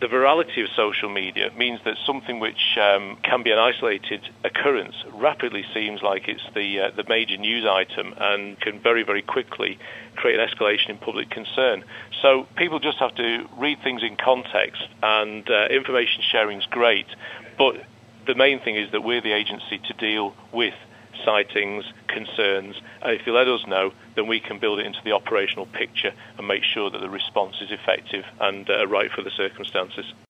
The virality of social media means that something which can be an isolated occurrence rapidly seems like it's the major news item and can very, very quickly create an escalation in public concern. So people just have to read things in context, and information sharing is great, but the main thing is that we're the agency to deal with sightings, concerns, and if you let us know, then we can build it into the operational picture and make sure that the response is effective and right for the circumstances.